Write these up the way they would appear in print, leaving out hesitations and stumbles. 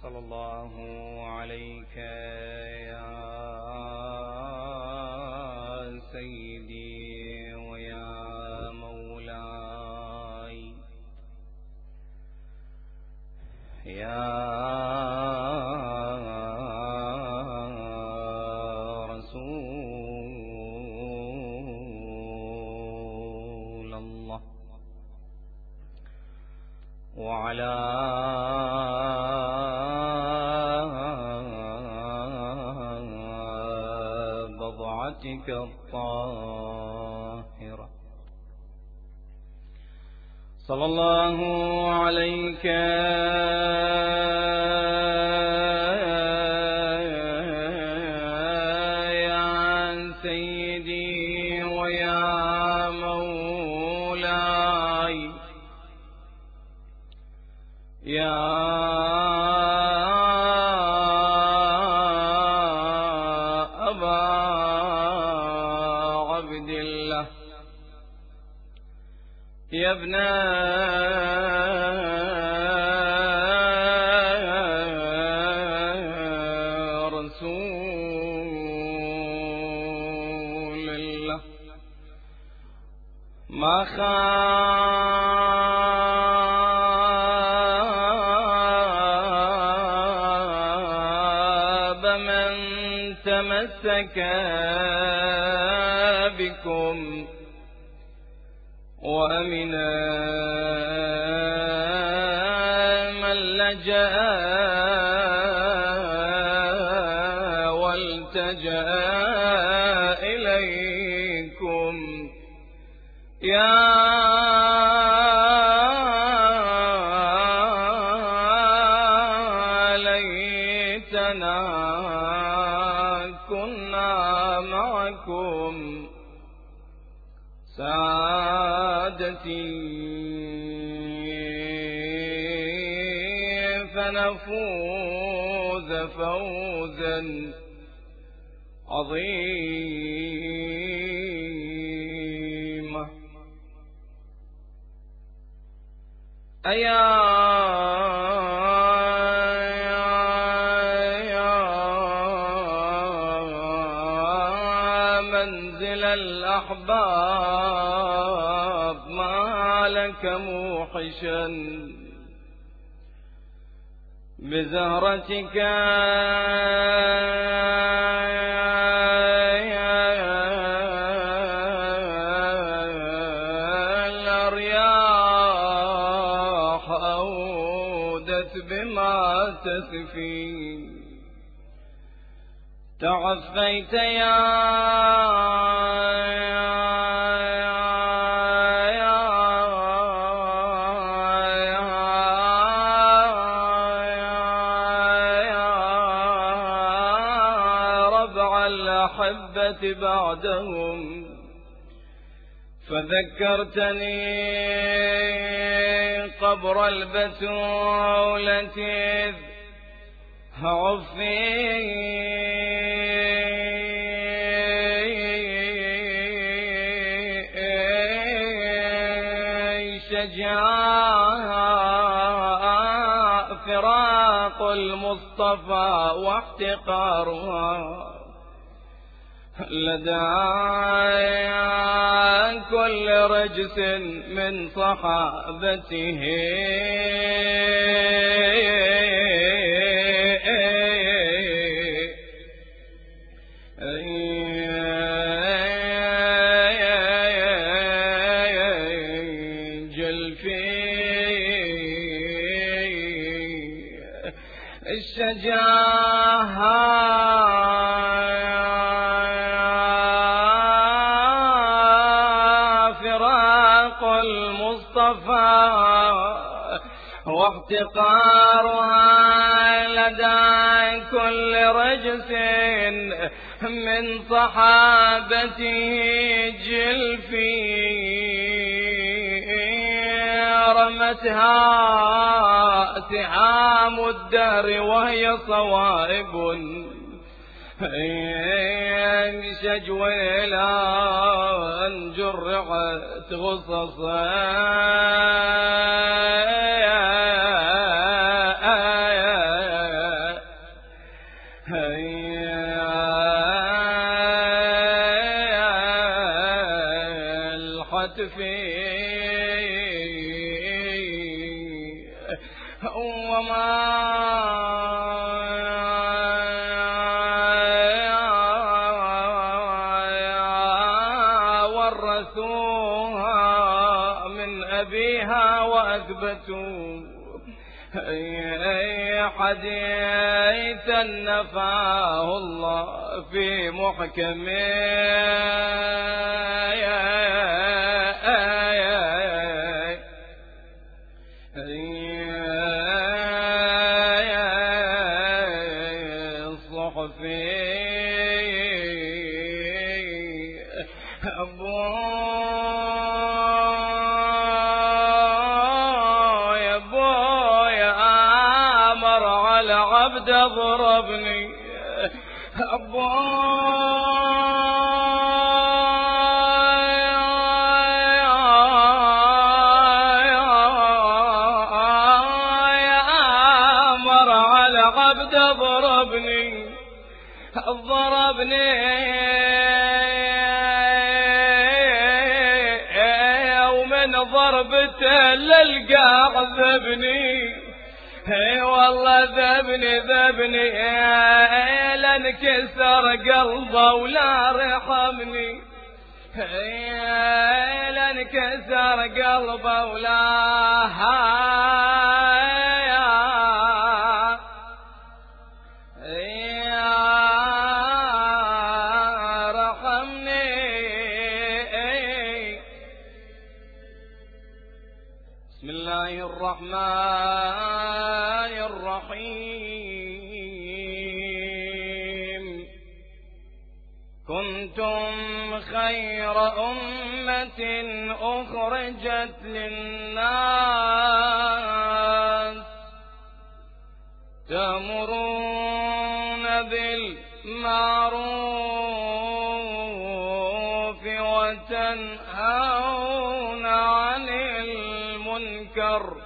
صلى الله عليك يا سيدي ويا مولاي يا رسول الله وعلى بضعتك الطاهرة صلى الله عليك يا سيدي ويا مولاي يا أبا عبد الله يا ابن رسول الله ما خاب من تمسك بكم وأمنا من لجأ والتجأ إليكم يا ليتنا كنا معكم سعادتي فنفوز فوزا عظيما أيا منزل الأحباب ما لك موحشا بزهرتك الأرياح أودت بما تسفي تعفيت يا ربع الأحبة بعدهم فذكرتني قبر البتولة إذ عفي شجاع فراق المصطفى واحتقارها لدى كل رجس من صحابته الشجاعة فراق المصطفى واحتقارها لدى كل رجس من صحابته جلفي رمتها سهام الدهر وهي صوائب شجوى لا جرعت غصصا ورثوها من أبيها وأثبتوا حديثا نفاه الله في محكم الصحف. ضربني أمر على عبد ضربني ومن ضربته للقى عذبني. والله ذبني لانكسر قلبه ولا رحمني. لانكسر قلبه ولا رحمني. بسم الله الرحمن الرحيم. كنتم خير أمة أخرجت للناس تأمرون بالمعروف وتنهون عن المنكر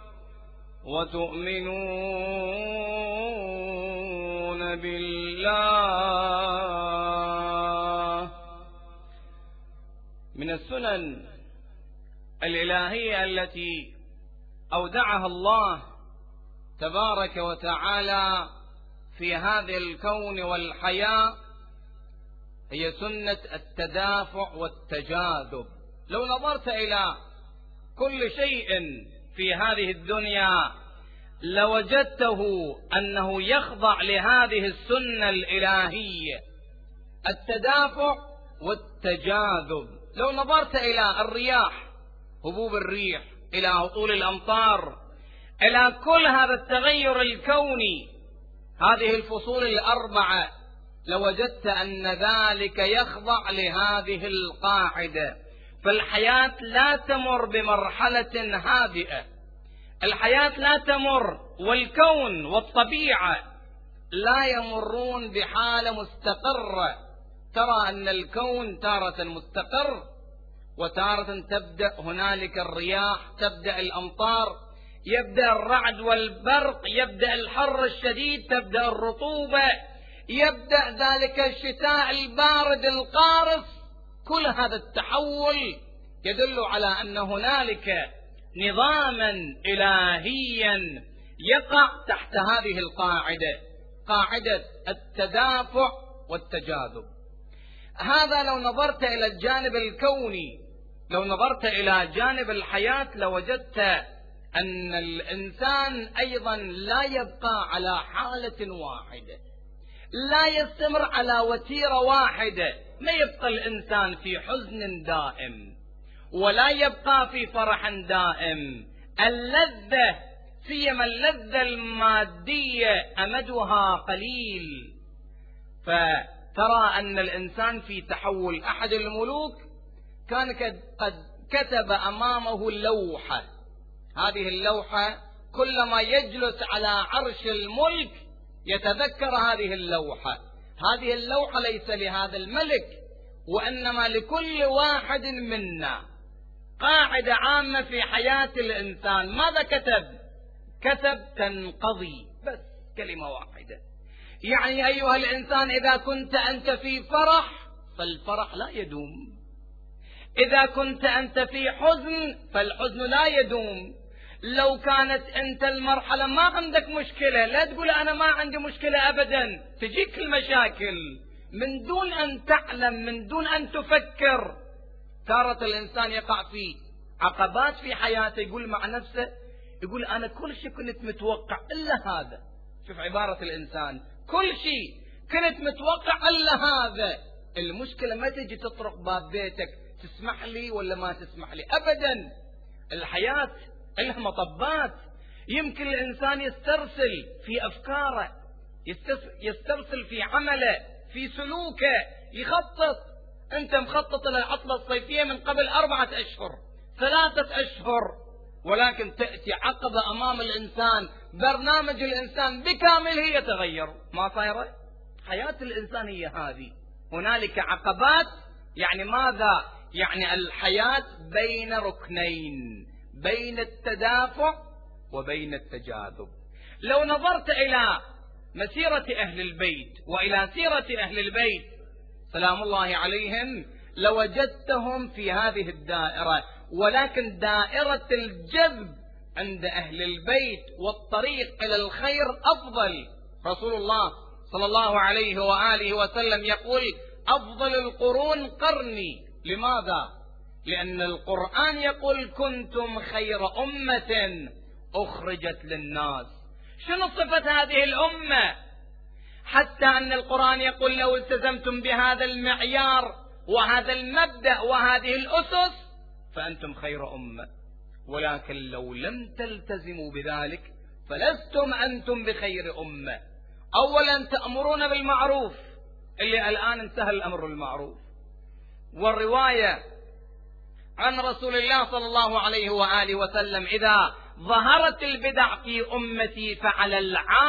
وتؤمنون بالله. من السنن الإلهية التي أودعها الله تبارك وتعالى في هذا الكون والحياة هي سنة التدافع والتجاذب. لو نظرت إلى كل شيء في هذه الدنيا لوجدته أنه يخضع لهذه السنة الإلهية، التدافع والتجاذب. لو نظرت إلى الرياح، هبوب الريح، إلى هطول الأمطار، إلى كل هذا التغير الكوني، هذه الفصول الأربعة، لوجدت أن ذلك يخضع لهذه القاعدة. فالحياة لا تمر بمرحلة هادئة، الحياة لا تمر، والكون والطبيعة لا يمرون بحالة مستقرة. ترى أن الكون تارة مستقر وتارة تبدأ هنالك الرياح، تبدأ الأمطار، يبدأ الرعد والبرق، يبدأ الحر الشديد، تبدأ الرطوبة، يبدأ ذلك الشتاء البارد القارس. كل هذا التحول يدل على أن هنالك نظاما إلهيا يقع تحت هذه القاعدة، قاعدة التدافع والتجاذب. هذا لو نظرت إلى الجانب الكوني. لو نظرت إلى جانب الحياة لوجدت أن الإنسان أيضا لا يبقى على حالة واحدة، لا يستمر على وتيرة واحدة. ما يبقى الإنسان في حزن دائم ولا يبقى في فرح دائم. اللذة، سيما اللذة المادية، أمدها قليل. فترى أن الإنسان في تحول. أحد الملوك كان قد كتب أمامه لوحة، هذه اللوحة كلما يجلس على عرش الملك يتذكر هذه اللوحة. هذه اللوحة ليس لهذا الملك وإنما لكل واحد منا، قاعدة عامة في حياة الإنسان. ماذا كتب؟ كتب تنقضي، بس كلمة واحدة. يعني أيها الإنسان إذا كنت أنت في فرح فالفرح لا يدوم، إذا كنت أنت في حزن فالحزن لا يدوم. لو كانت أنت المرحلة ما عندك مشكلة، لا تقول أنا ما عندي مشكلة أبدا، تجيك المشاكل من دون أن تعلم، من دون أن تفكر. تارة الإنسان يقع في عقبات في حياته، يقول مع نفسه، يقول أنا كل شيء كنت متوقع إلا هذا. شوف عبارة الإنسان، كل شيء كنت متوقع إلا هذا. المشكلة ما تجي تطرق باب بيتك تسمح لي ولا ما تسمح لي أبدا. الحياة لها مطبات. يمكن الإنسان يسترسل في أفكاره، يسترسل في عمله، في سلوكه، يخطط. أنت مخطط للعطلة الصيفية من قبل 4 أشهر 3 أشهر، ولكن تأتي عقبة أمام الإنسان، برنامج الإنسان بكامله يتغير. ما صايرة؟ حياة الإنسان هي هذه. هنالك عقبات. يعني ماذا؟ يعني الحياة بين ركنين، بين التدافع وبين التجاذب. لو نظرت إلى مسيرة أهل البيت وإلى سيرة أهل البيت سلام الله عليهم لوجدتهم في هذه الدائرة، ولكن دائرة الجذب عند أهل البيت والطريق إلى الخير أفضل. رسول الله صلى الله عليه وآله وسلم يقول أفضل القرون قرني. لماذا؟ لأن القرآن يقول كنتم خير أمة أخرجت للناس. شنو صفة هذه الأمة؟ حتى أن القرآن يقول لو التزمتم بهذا المعيار وهذا المبدأ وهذه الأسس فأنتم خير أمة، ولكن لو لم تلتزموا بذلك فلستم أنتم بخير أمة. أولا تأمرون بالمعروف، اللي الآن انتهى الأمر بالمعروف. والرواية عن رسول الله صلى الله عليه وآله وسلم إذا ظهرت البدع في أمتي فعلى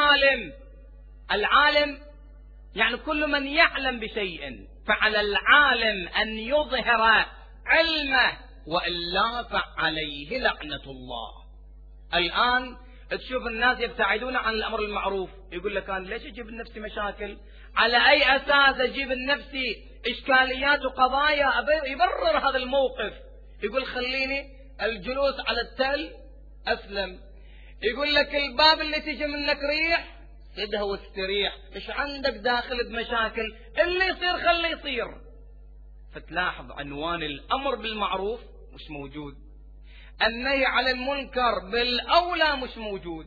العالم يعني كل من يعلم بشيء، فعلى العالم أن يظهر علمه وإلا فعليه لعنة الله. الآن تشوف الناس يبتعدون عن الأمر المعروف، يقول لك أنا ليش أجيب لنفسي مشاكل؟ على أي أساس أجيب لنفسي إشكاليات وقضايا يبرر هذا الموقف؟ يقول خليني الجلوس على التل أسلم. يقول لك الباب اللي تجي منك ريح سدها واستريح، إيش عندك داخل بمشاكل؟ اللي يصير خليه يصير. فتلاحظ عنوان الأمر بالمعروف مش موجود، النهي عن المنكر بالأولى مش موجود.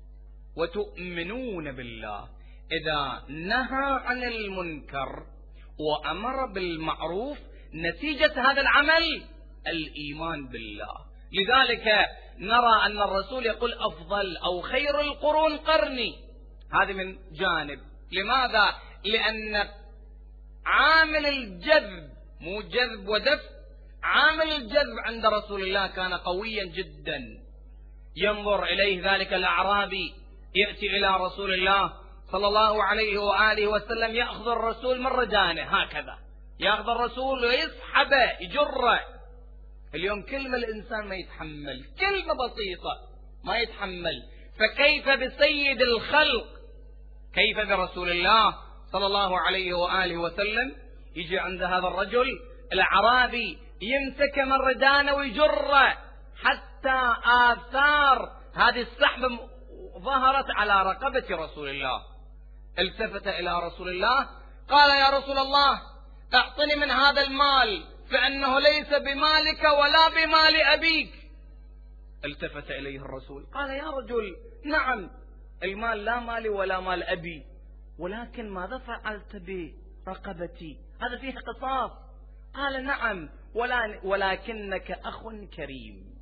وتؤمنون بالله، إذا نهى عن المنكر وأمر بالمعروف نتيجة هذا العمل الإيمان بالله. لذلك نرى أن الرسول يقول أفضل أو خير القرون قرني. هذا من جانب. لماذا؟ لأن عامل الجذب، مو جذب ودفع، عامل الجذب عند رسول الله كان قويا جدا. ينظر إليه ذلك الأعرابي يأتي إلى رسول الله صلى الله عليه وآله وسلم، يأخذ الرسول من ردانه هكذا، يأخذ الرسول ويسحبه يجره. اليوم كلمة الإنسان ما يتحمل، كلمة بسيطة ما يتحمل، فكيف بسيد الخلق؟ كيف برسول الله صلى الله عليه وآله وسلم؟ يجي عند هذا الرجل الأعرابي يمسك من ردانه ويجره حتى آثار هذه السحب ظهرت على رقبة رسول الله. التفت إلى رسول الله قال يا رسول الله اعطني من هذا المال فإنه ليس بمالك ولا بمال أبيك. التفت إليه الرسول قال يا رجل نعم المال لا مالي ولا مال أبي، ولكن ماذا فعلت برقبتي؟ هذا فيه قصاص. قال نعم ولكنك أخ كريم.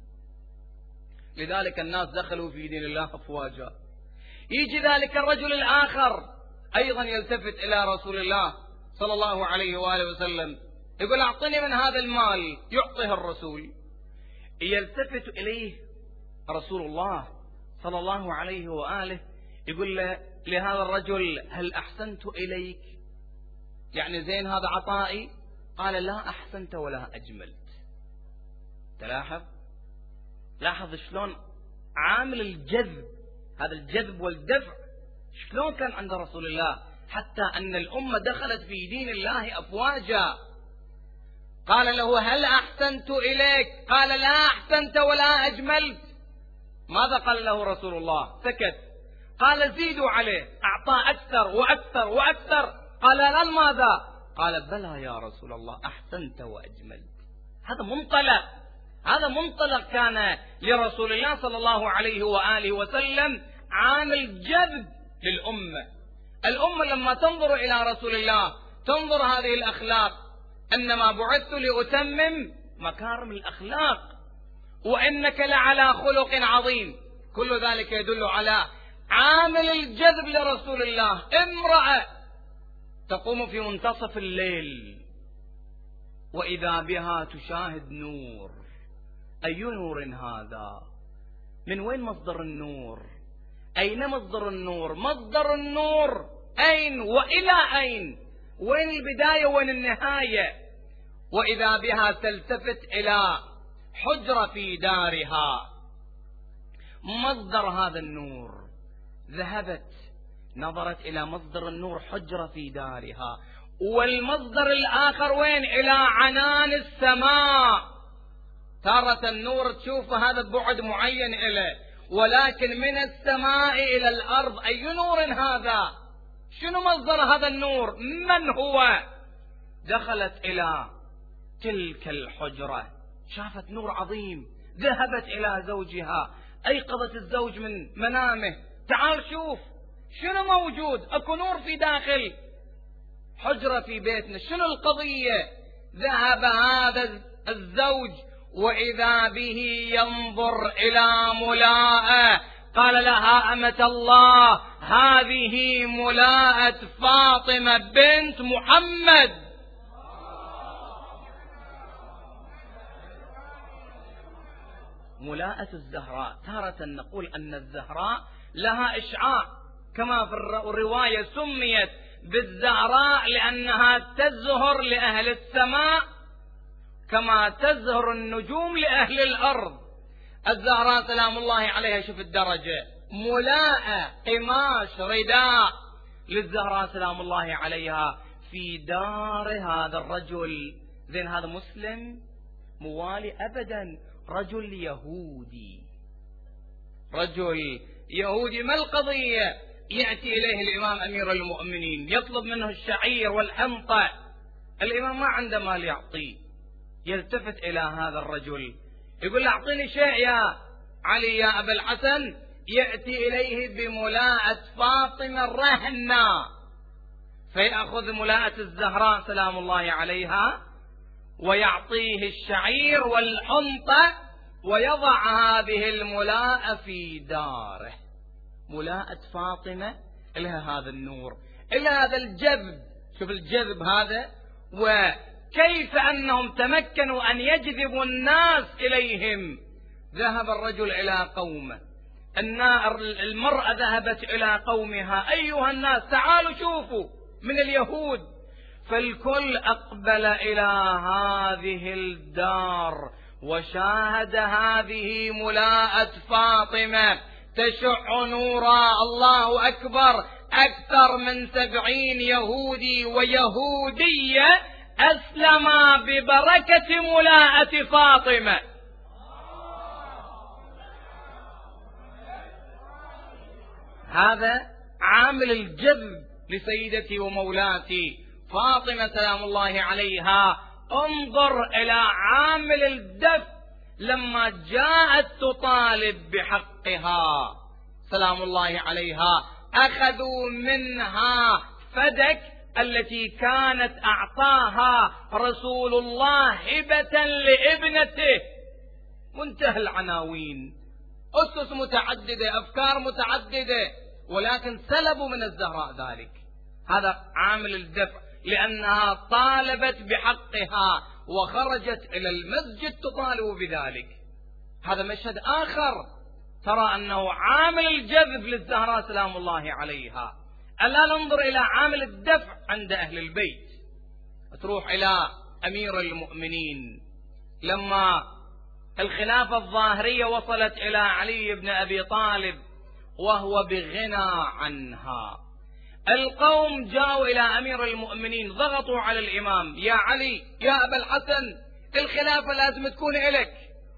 لذلك الناس دخلوا في دين الله أفواجا. يجي ذلك الرجل الآخر أيضا يلتفت إلى رسول الله صلى الله عليه وآله وسلم يقول أعطني من هذا المال، يعطيه الرسول. يلتفت إليه رسول الله صلى الله عليه وآله يقول لهذا الرجل هل أحسنت إليك؟ يعني زين هذا عطائي؟ قال لا أحسنت ولا أجملت. لاحظ شلون عامل الجذب، هذا الجذب والدفع شلون كان عند رسول الله، حتى أن الأمة دخلت في دين الله أفواجا. قال له هل أحسنت إليك؟ قال لا أحسنت ولا أجملت. ماذا قال له رسول الله؟ سكت. قال زيدوا عليه، أعطاه أكثر وأكثر وأكثر. قال الآن ماذا؟ قال بلى يا رسول الله، أحسنت وأجملت. هذا منطلق كان لرسول الله صلى الله عليه وآله وسلم، عامل جذب للأمة. الأمة لما تنظر إلى رسول الله تنظر هذه الأخلاق، أنما بعثت لأتمم مكارم الأخلاق وإنك لعلى خلق عظيم. كل ذلك يدل على عامل الجذب لرسول الله. امرأة تقوم في منتصف الليل وإذا بها تشاهد نور. أي نور هذا؟ من وين مصدر النور؟ أين مصدر النور؟ مصدر النور أين وإلى أين؟ وين البداية وين النهاية؟ وإذا بها تلتفت إلى حجرة في دارها. مصدر هذا النور، ذهبت نظرت إلى مصدر النور، حجرة في دارها. والمصدر الآخر وين؟ إلى عنان السماء. تارة النور تشوف هذا بعد معين إليه، ولكن من السماء إلى الأرض أي نور هذا؟ شنو مصدر هذا النور؟ من هو؟ دخلت إلى تلك الحجرة، شافت نور عظيم، ذهبت إلى زوجها، أيقظت الزوج من منامه، تعال شوف شنو موجود، أكو نور في داخل حجرة في بيتنا، شنو القضية؟ ذهب هذا الزوج وإذا به ينظر إلى ملاءة. قال لها أمة الله هذه ملاءة فاطمة بنت محمد. ملاءة الزهراء. تارة نقول أن الزهراء لها إشعاع، كما في الرواية سميت بالزهراء لأنها تزهر لأهل السماء كما تزهر النجوم لأهل الأرض. الزهراء سلام الله عليها، شوف الدرجة، ملاءة، قماش، رداء للزهراء سلام الله عليها في دار هذا الرجل. زين هذا مسلم موالي أبدا، رجل يهودي، رجل يهودي. ما القضية؟ يأتي إليه الإمام أمير المؤمنين يطلب منه الشعير والحنطة، الإمام ما عنده مال يعطيه، يلتفت إلى هذا الرجل يقول له أعطيني شيء يا علي يا أبا الحسن. يأتي إليه بملاءة فاطمة رهنا، فيأخذ ملاءة الزهراء سلام الله عليها ويعطيه الشعير والحنطة ويضع هذه الملاءة في داره. ملاءة فاطمة لها هذا النور، إلى هذا الجذب. شوف الجذب هذا، وكيف أنهم تمكنوا أن يجذبوا الناس إليهم. ذهب الرجل إلى قومه، المرأة ذهبت إلى قومها، أيها الناس تعالوا شوفوا من اليهود. فالكل أقبل إلى هذه الدار وشاهد هذه ملاءة فاطمة تشع نورا. الله أكبر، أكثر من 70 يهودي ويهودية أسلما ببركة ملاءة فاطمة. هذا عامل الجذب لسيدتي ومولاتي فاطمة سلام الله عليها. انظر إلى عامل الدفع لما جاءت تطالب بحقها سلام الله عليها، أخذوا منها فدك التي كانت أعطاها رسول الله هبة لابنته. منتهى العناوين، أسس متعددة، أفكار متعددة، ولكن سلبوا من الزهراء ذلك. هذا عامل الدفع، لأنها طالبت بحقها وخرجت إلى المسجد تطالب بذلك. هذا مشهد آخر ترى أنه عامل الجذب للزهراء سلام الله عليها. الآن ننظر إلى عامل الدفع عند أهل البيت. تروح إلى أمير المؤمنين لما الخلافة الظاهرية وصلت إلى علي بن أبي طالب وهو بغنى عنها، القوم جاءوا إلى أمير المؤمنين ضغطوا على الإمام، يا علي يا أبا الحسن الخلافة لازم تكون إلك،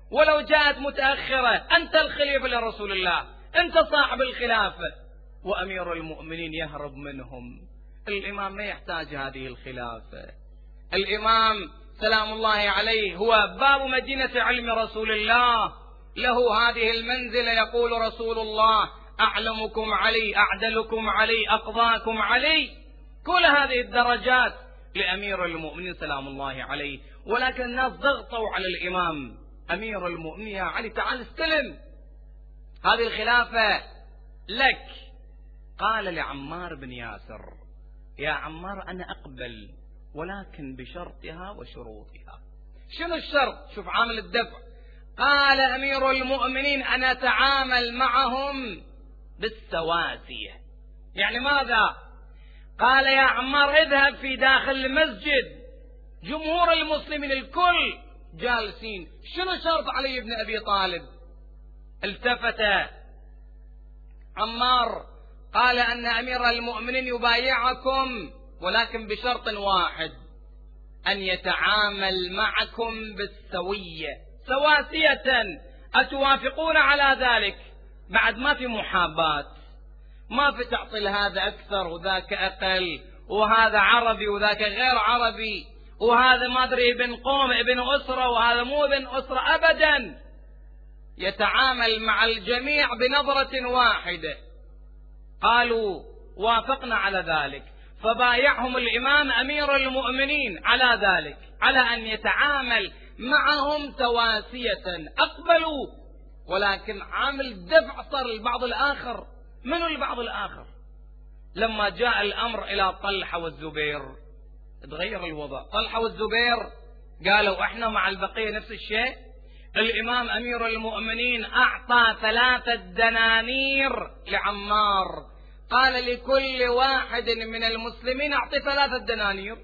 ولو جاءت متأخرة أنت الخليفة لرسول الله، أنت صاحب الخلافة، وأمير المؤمنين يهرب منهم. الإمام ما يحتاج هذه الخلافة. الإمام سلام الله عليه هو باب مدينة علم رسول الله، له هذه المنزلة. يقول رسول الله: أعلمكم علي، أعدلكم علي، أقضاكم علي. كل هذه الدرجات لأمير المؤمنين سلام الله عليه. ولكن الناس ضغطوا على الإمام: أمير المؤمنين يا علي تعال استلم هذه الخلافة لك. قال لعمار بن ياسر: يا عمار أنا أقبل، ولكن بشرطها وشروطها. شنو الشرط؟ شوف عامل الدفع. قال أمير المؤمنين: أنا أتعامل معهم بالسواسية. يعني ماذا؟ قال يا عمار اذهب في داخل المسجد، جمهور المسلمين الكل جالسين، شنو شرط علي بن أبي طالب؟ التفت عمار قال أن أمير المؤمنين يبايعكم، ولكن بشرط واحد: أن يتعامل معكم بالسوية، سواسية. أتوافقون على ذلك؟ بعد ما في محاباة، ما في تعطي لهذا أكثر وذاك أقل، وهذا عربي وذاك غير عربي، وهذا ما أدري ابن قوم ابن أسرة وهذا مو ابن أسرة، أبدا. يتعامل مع الجميع بنظرة واحدة. قالوا وافقنا على ذلك، فبايعهم الإمام أمير المؤمنين على ذلك، على أن يتعامل معهم تواسية. أقبلوا، ولكن عامل دفع صار البعض الآخر. من البعض الآخر؟ لما جاء الأمر إلى طلحة والزبير تغير الوضع. طلحة والزبير قالوا احنا مع البقية نفس الشيء. الإمام أمير المؤمنين أعطى 3 دنانير لعمار، قال لكل واحد من المسلمين أعطي 3 دنانير،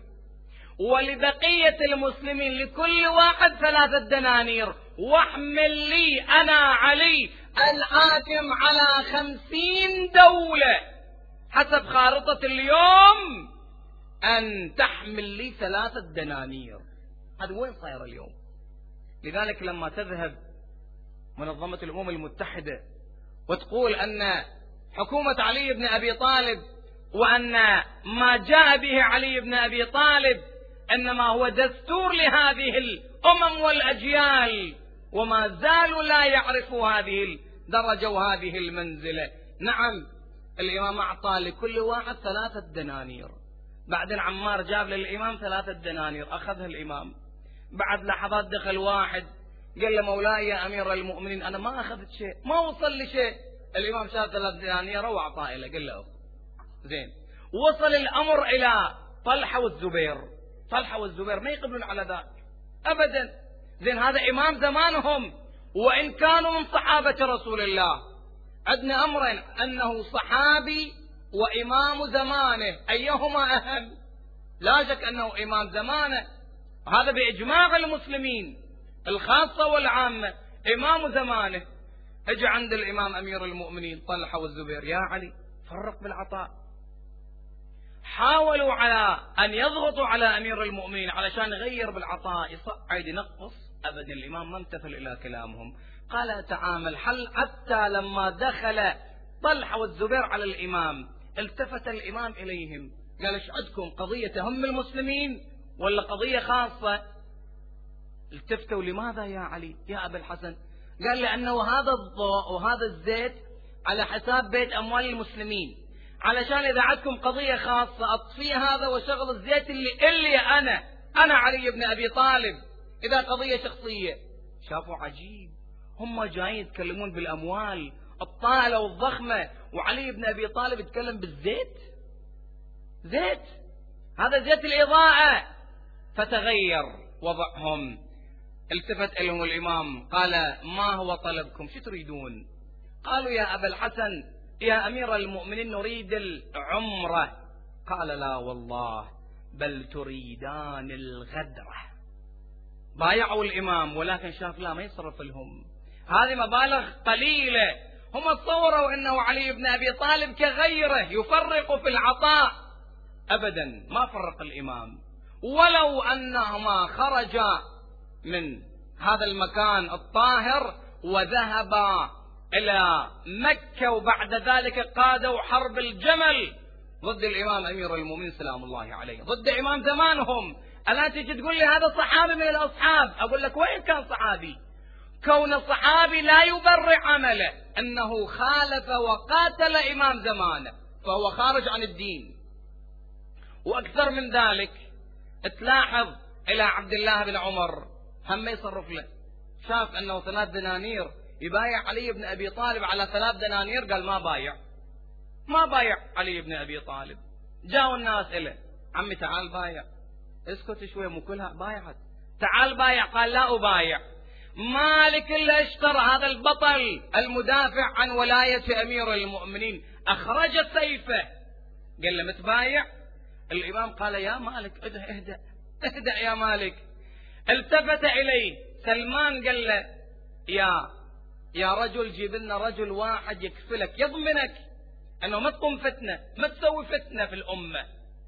ولبقية المسلمين لكل واحد 3 دنانير، واحمل لي أنا علي الحاكم على 50 دولة حسب خارطة اليوم أن تحمل لي 3 دنانير. هذا وين صاير اليوم؟ لذلك لما تذهب منظمة الأمم المتحدة وتقول أن حكومة علي بن أبي طالب وأن ما جاء به علي بن أبي طالب إنما هو دستور لهذه الأمم والأجيال، وما زالوا لا يعرفوا هذه الدرجة وهذه المنزلة. نعم، الإمام أعطى لكل واحد 3 دنانير. بعدين عمار جاب للإمام 3 دنانير، أخذها الإمام. بعد لحظات دخل واحد قال له: مولاي يا أمير المؤمنين أنا ما أخذت شيء، ما وصل لي شيء. الإمام شاف 3 دنانير وأعطاه له، قال له زين. وصل الأمر إلى طلحة والزبير. طلحة والزبير ما يقبلون على ذلك أبدا. زين، هذا إمام زمانهم، وإن كانوا من صحابة رسول الله. عندنا أمرين: أنه صحابي وإمام زمانه، أيهما أهم؟ لا شك أنه إمام زمانه، هذا بإجماع المسلمين الخاصة والعامة، إمام زمانه. اجى عند الإمام أمير المؤمنين طلحة والزبير: يا علي فرق بالعطاء. حاولوا على أن يضغطوا على أمير المؤمنين علشان يغير بالعطاء، يصعد ينقص، أبدا الإمام ما امتثل إلى كلامهم. قال: تعامل حل. حتى لما دخل طلحة والزبير على الإمام التفت الإمام إليهم قال: ايش عندكم؟ قضية تهم المسلمين ولا قضية خاصة؟ التفتوا: لماذا يا علي يا أبا الحسن؟ قال: لأنه هذا الضوء وهذا الزيت على حساب بيت أموال المسلمين، علشان إذا عندكم قضية خاصة أطفي هذا وشغل الزيت اللي أنا علي بن أبي طالب إذا قضية شخصية. شافوا عجيب، هم جايين يتكلمون بالأموال الطائلة والضخمة، وعلي بن أبي طالب يتكلم بالزيت. زيت، هذا زيت الإضاءة. فتغير وضعهم. التفت إليهم الإمام قال: ما هو طلبكم؟ شو تريدون؟ قالوا: يا أبا الحسن يا أمير المؤمنين نريد العمرة. قال: لا والله، بل تريدان الغدرة. بايعوا الإمام، ولكن شاف لا ما يصرف لهم، هذه مبالغ قليلة. هم تصوروا أنه علي بن أبي طالب كغيره يفرق في العطاء، أبدا ما فرق الإمام. ولو أنهما خرجا من هذا المكان الطاهر وذهب إلى مكة، وبعد ذلك قادوا حرب الجمل ضد الإمام أمير المؤمنين سلام الله عليه، ضد إمام زمانهم. ألا تجي تقول لي هذا صحابي من الأصحاب؟ أقول لك وين كان صحابي؟ كون الصحابي لا يبرر عمله، أنه خالف وقاتل إمام زمانه فهو خارج عن الدين. وأكثر من ذلك تلاحظ إلى عبد الله بن عمر هم يصرف له، شاف أنه 3 دنانير يبايع علي بن أبي طالب على 3 دنانير، قال ما بايع علي بن أبي طالب. جاءوا الناس إليه، عمي تعال بايع، اسكت شوي مو كلها بايعت، تعال بايع، قال لا أبايع. مالك اللي اشترى هذا البطل المدافع عن ولاية أمير المؤمنين أخرج سيفه، قال له متبايع؟ الإمام قال يا مالك اهدأ يا مالك. التفت إليه سلمان قال له يا رجل جيب لنا رجل واحد يكفلك يضمنك أنه ما تقوم فتنة، ما تسوي فتنة في الأمة.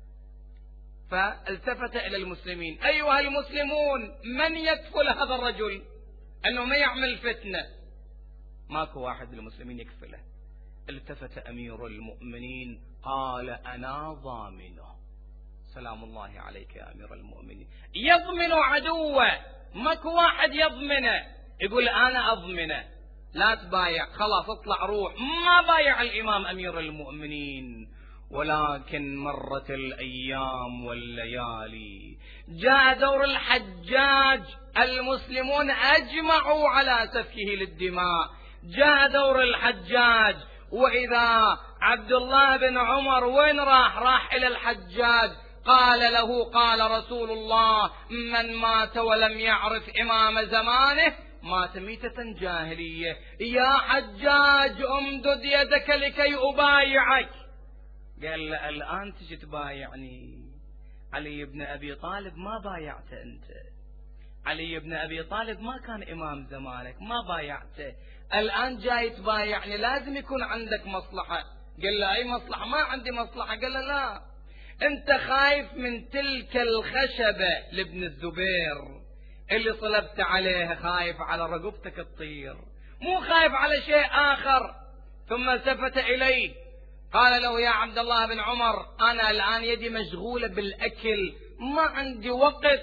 فالتفت إلى المسلمين، أيها المسلمون من يكفل هذا الرجل أنه ما يعمل فتنة؟ ماكو واحد من المسلمين يكفله. التفت أمير المؤمنين قال أنا ضامنه، سلام الله عليك يا أمير المؤمنين، يضمن عدوه، ماكو واحد يضمنه، يقول أنا أضمنه، لا تبايع، خلاص اطلع روح. ما بايع الإمام أمير المؤمنين. ولكن مرت الأيام والليالي، جاء دور الحجاج، المسلمون أجمعوا على سفكه للدماء، جاء دور الحجاج، وإذا عبد الله بن عمر وين راح إلى الحجاج، قال له قال رسول الله من مات ولم يعرف إمام زمانه مات ميتة جاهلية. يا حجاج امدد يدك لكي أبايعك. قال له الآن تجي تبايعني؟ علي بن أبي طالب ما بايعته أنت، علي بن أبي طالب ما كان إمام زمانك، ما بايعته، الآن جاي تبايعني، لازم يكون عندك مصلحة. قال له أي مصلحة؟ ما عندي مصلحة. قال له لا، أنت خايف من تلك الخشبة لابن الزبير اللي صلبت عليها، خايف على رقبتك تطير، مو خايف على شيء آخر. ثم التفت إليه قال له يا عبد الله بن عمر أنا الآن يدي مشغولة بالأكل، ما عندي وقت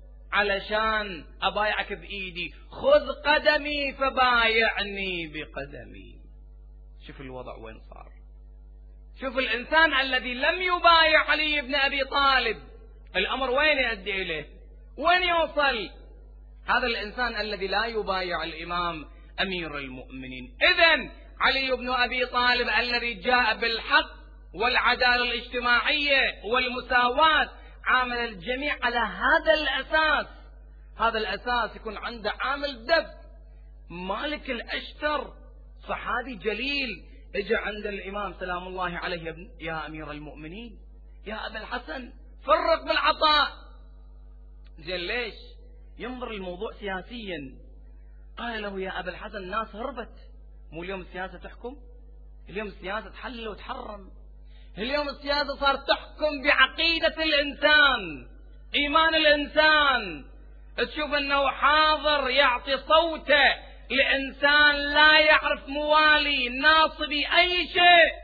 علشان أبايعك بإيدي، خذ قدمي فبايعني بقدمي. شوف الوضع وين صار، شوف الإنسان الذي لم يبايع علي بن أبي طالب الأمر وين يؤدي إليه، وين يوصل. هذا الإنسان الذي لا يبايع الإمام أمير المؤمنين. إذن علي بن أبي طالب الذي جاء بالحق والعدالة الاجتماعية والمساواة عامل الجميع على هذا الأساس، هذا الأساس يكون عنده عامل دفع. مالك الأشتر صحابي جليل اجى عند الإمام سلام الله عليه، يا أمير المؤمنين يا أبا الحسن فرق بالعطاء. زين ليش؟ ينظر الموضوع سياسيا. قال له يا أبا الحسن الناس هربت، مو اليوم السياسة تحكم، اليوم السياسة تحلل وتحرم، اليوم السياسة صار تحكم بعقيدة الإنسان، إيمان الإنسان. تشوف أنه حاضر يعطي صوته لإنسان لا يعرف موالي ناصبي أي شيء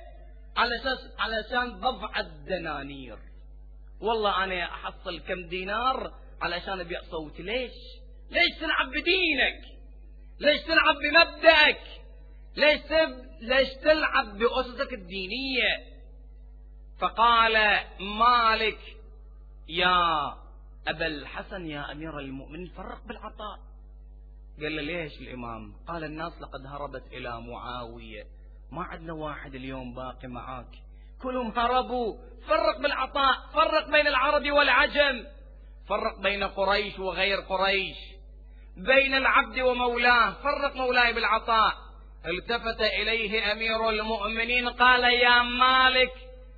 علشان ضبع الدنانير. والله أنا أحصل كم دينار علشان أبيع صوتي. ليش تلعب بدينك؟ ليش تلعب بمبدأك؟ ليش تلعب بأسسك الدينية؟ فقال مالك يا أبا الحسن يا أمير المؤمنين فرق بالعطاء. قال له ليش الإمام؟ قال الناس لقد هربت إلى معاوية، ما عندنا واحد اليوم باقي معاك، كلهم هربوا. فرق بالعطاء، فرق بين العرب والعجم، فرق بين قريش وغير قريش، بين العبد ومولاه، فرق مولاي بالعطاء. التفت إليه أمير المؤمنين قال يا مالك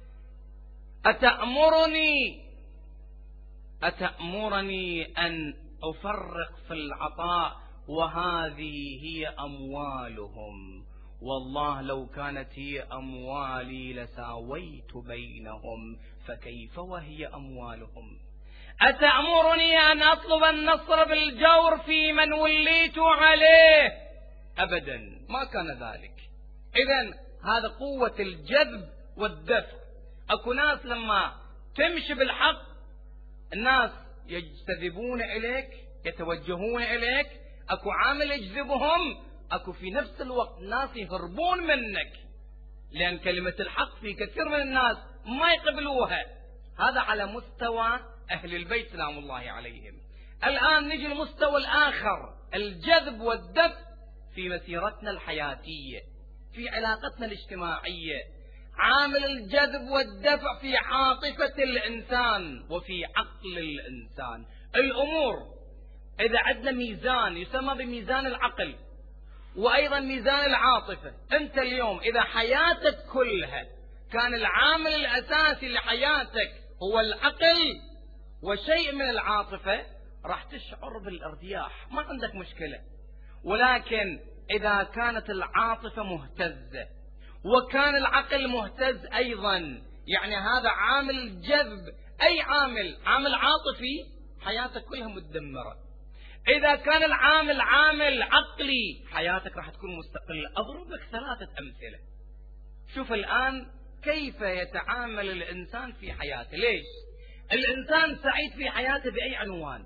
أتأمرني أن أفرق في العطاء وهذه هي أموالهم؟ والله لو كانت هي أموالي لساويت بينهم، فكيف وهي أموالهم؟ أتأمرني أن أطلب النصر بالجور في من وليت عليه؟ أبدا، ما كان ذلك. إذن هذا قوة الجذب والدفع. أكو ناس لما تمشي بالحق الناس يجتذبون إليك، يتوجهون إليك. أكو عامل يجذبهم، أكو في نفس الوقت ناس يهربون منك، لأن كلمة الحق في كثير من الناس ما يقبلوها. هذا على مستوى أهل البيت سلام الله عليهم. الآن نجي المستوى الآخر، الجذب والدفع في مسيرتنا الحياتية، في علاقتنا الاجتماعية. عامل الجذب والدفع في عاطفة الإنسان وفي عقل الإنسان. الأمور إذا عندنا ميزان يسمى بميزان العقل وأيضا ميزان العاطفة. أنت اليوم إذا حياتك كلها كان العامل الأساسي لحياتك هو العقل وشيء من العاطفة، راح تشعر بالارتياح، ما عندك مشكلة. ولكن إذا كانت العاطفة مهتزة وكان العقل مهتز أيضا، يعني هذا عامل الجذب، أي عامل عاطفي، حياتك كلها متدمرة. إذا كان العامل عامل عقلي حياتك راح تكون مستقلة. أضرب لك 3 أمثلة. شوف الآن كيف يتعامل الإنسان في حياته. ليش؟ الإنسان سعيد في حياته بأي عنوان؟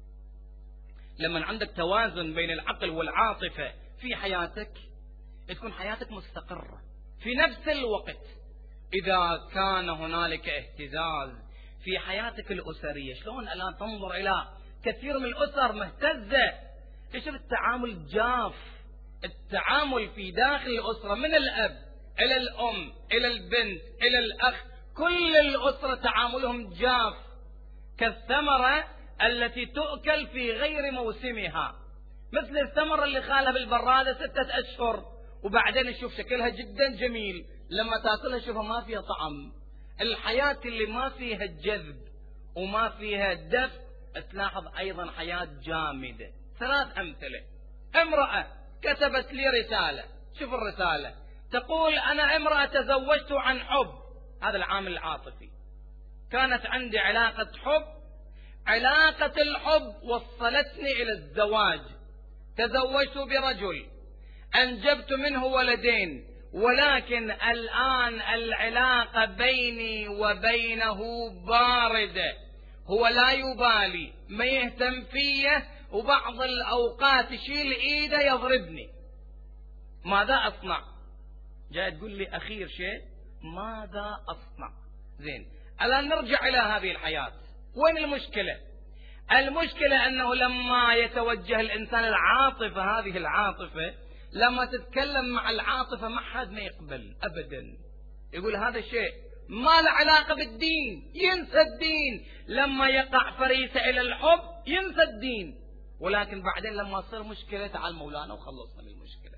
لما عندك توازن بين العقل والعاطفة في حياتك تكون حياتك مستقرة. في نفس الوقت إذا كان هنالك اهتزاز في حياتك الأسرية، شلون الآن تنظر إلى كثير من الأسر مهتزة، تشوف التعامل جاف، التعامل في داخل الأسرة من الأب إلى الأم إلى البنت إلى الأخ، كل الأسرة تعاملهم جاف كالثمرة التي تؤكل في غير موسمها، مثل الثمرة اللي خالها بالبرادة 6 أشهر وبعدين تشوف شكلها جدا جميل، لما تاكلها شوفها ما فيها طعم. الحياة اللي ما فيها الجذب وما فيها الدفء تلاحظ أيضا حياة جامدة. 3 أمثلة. امرأة كتبت لي رسالة، شوف الرسالة، تقول أنا امرأة تزوجت عن حب، هذا العامل العاطفي. كانت عندي علاقة حب، علاقة الحب وصلتني إلى الزواج، تزوجت برجل، أنجبت منه ولدين، ولكن الآن العلاقة بيني وبينه باردة، هو لا يبالي، ما يهتم فيه، وبعض الأوقات يشيل إيده يضربني. ماذا أصنع؟ جاء تقول لي أخير شيء ماذا أصنع؟ زين، الآن نرجع إلى هذه الحياة. وين المشكلة؟ المشكلة أنه لما يتوجه الإنسان العاطفة، هذه العاطفة لما تتكلم مع العاطفة ما حد ما يقبل أبدا، يقول هذا شيء ما له علاقة بالدين، ينسى الدين. لما يقع فريسة إلى الحب ينسى الدين، ولكن بعدين لما تصير مشكلة تعال مولانا وخلصنا من المشكلة.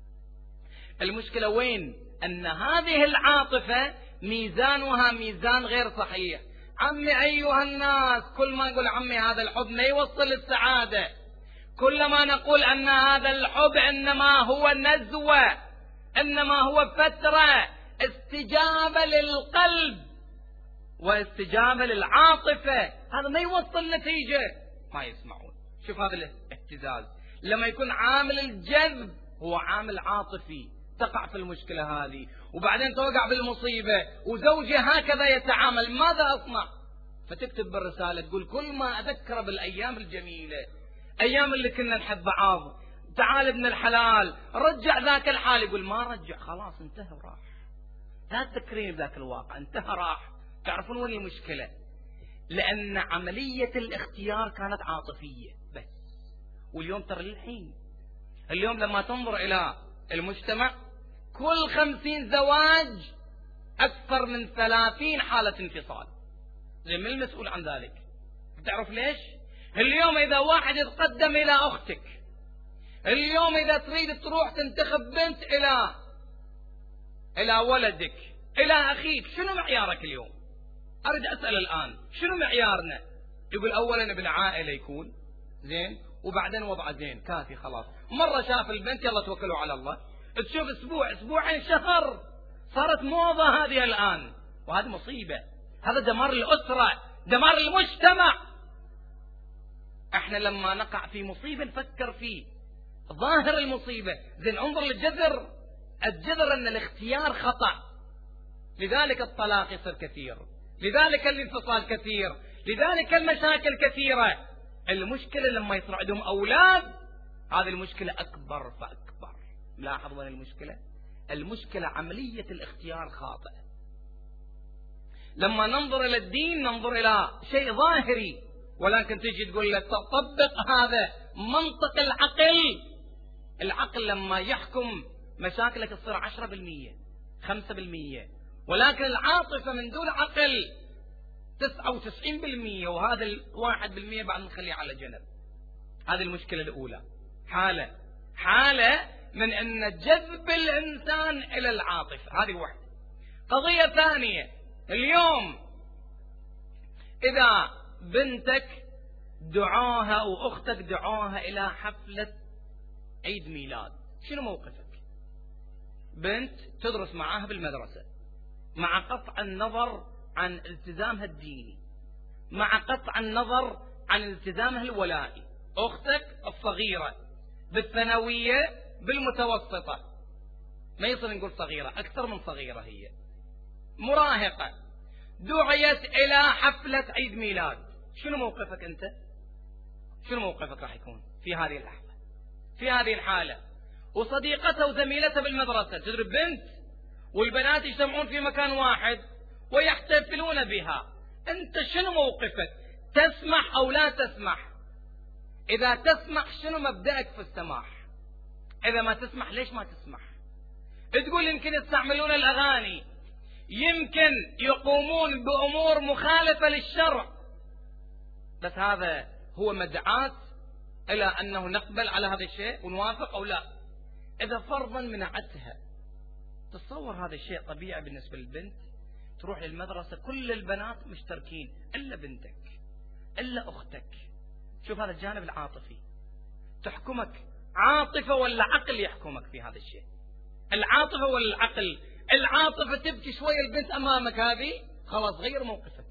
المشكلة وين؟ أن هذه العاطفة ميزانها ميزان غير صحيح. عمي أيها الناس، كل ما نقول عمي هذا الحب ما يوصل للسعادة، كلما نقول أن هذا الحب إنما هو نزوة، إنما هو فترة استجابة للقلب واستجابة للعاطفة، هذا ما يوصل نتيجة، ما يسمعون. شوف هذا الاهتزاز لما يكون عامل الجذب هو عامل عاطفي، تقع في المشكلة هذه وبعدين توقع بالمصيبة، وزوجي هكذا يتعامل، ماذا أصنع؟ فتكتب بالرسالة تقول كل ما أذكر بالأيام الجميلة، أيام اللي كنا نحب بعض، تعال ابن الحلال رجع ذاك الحال، يقول ما رجع، خلاص انتهى وراح، لا تذكرين بذاك الواقع، انتهى راح. تعرفون وين المشكلة؟ لأن عملية الاختيار كانت عاطفية بس. واليوم ترى الحين، اليوم لما تنظر إلى المجتمع كل 50 زواج أكثر من 30 حالة انفصال. زي من المسؤول عن ذلك؟ تعرف ليش؟ اليوم إذا واحد يتقدم إلى أختك، اليوم إذا تريد تروح تنتخب بنت إلى ولدك، إلى أخيك، شنو معيارك اليوم؟ أريد أسأل الآن شنو معيارنا؟ يقول أولا بالعائلة يكون زين، وبعدين وضع زين كافي خلاص. مرة شاف البنت يلا توكلوا على الله، تشوف أسبوع أسبوعين شهر، صارت موضة هذه الآن، وهذه مصيبة، هذا دمار الأسرة، دمار المجتمع. احنا لما نقع في مصيبة نفكر في ظاهر المصيبة، زين انظر للجذر. الجذر ان الاختيار خطأ، لذلك الطلاق يصير كثير، لذلك الانفصال كثير، لذلك المشاكل كثيرة. المشكلة لما يصير عندهم أولاد، هذه المشكلة أكبر فأكبر. ملاحظ وين المشكلة؟ المشكلة عملية الاختيار خاطئ. لما ننظر إلى الدين ننظر إلى شيء ظاهري، ولكن تجي تقول له طبق هذا منطق العقل. العقل لما يحكم مشاكلك تصير 10% 5%، ولكن العاطفة من دون عقل 99%، وهذا 1% بعد نخليه على جنب. هذه المشكلة الأولى، حالة من أن جذب الإنسان إلى العاطفة، هذه واحدة. قضية ثانية، اليوم إذا بنتك دعاها أو أختك دعاها إلى حفلة عيد ميلاد، شنو موقفك؟ بنت تدرس معاها بالمدرسة، مع قطع النظر عن التزامها الديني، مع قطع النظر عن التزامها الولائي، أختك الصغيرة بالثانوية بالمتوسطة، ما يصير نقول صغيرة، أكثر من صغيرة، هي مراهقة، دعيت إلى حفلة عيد ميلاد، شنو موقفك أنت؟ شنو موقفك راح يكون في هذه اللحظة، في هذه الحالة؟ وصديقتها وزميلتها بالمدرسة تدري بنت، والبنات يجتمعون في مكان واحد ويحتفلون بها، أنت شنو موقفك؟ تسمح أو لا تسمح؟ إذا تسمح شنو مبدأك في السماح؟ إذا ما تسمح ليش ما تسمح؟ تقول يمكن يستعملون الأغاني، يمكن يقومون بأمور مخالفة للشرع، بس هذا هو مدعاة إلى أنه نقبل على هذا الشيء ونوافق أو لا. إذا فرضا منعتها، تصور هذا الشيء طبيعي بالنسبة للبنت، تروح للمدرسة كل البنات مشتركين إلا بنتك إلا أختك. شوف هذا الجانب العاطفي، تحكمك عاطفة ولا عقل يحكمك في هذا الشيء؟ العاطفة ولا العقل؟ العاطفة تبكي شوية البنت أمامك، هذه خلاص غير موقفك.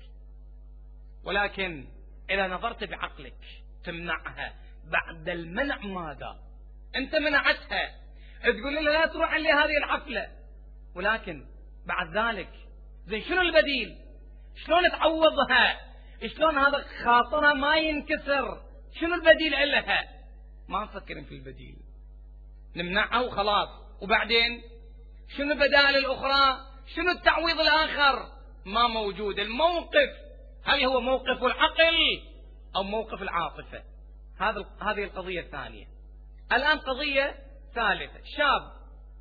ولكن إذا نظرت بعقلك تمنعها، بعد المنع ماذا؟ أنت منعتها، تقول لها لا تروح لهذه الحفلة، ولكن بعد ذلك زين شنو البديل؟ شلون تعوضها؟ شلون هذا خاطرها ما ينكسر؟ شنو البديل لها؟ ما نفكر في البديل، نمنعها وخلاص. وبعدين شنو البدائل الأخرى؟ شنو التعويض الآخر؟ ما موجود. الموقف هل هو موقف العقل أو موقف العاطفة؟ هذه القضية الثانية. الآن قضية ثالثة، شاب.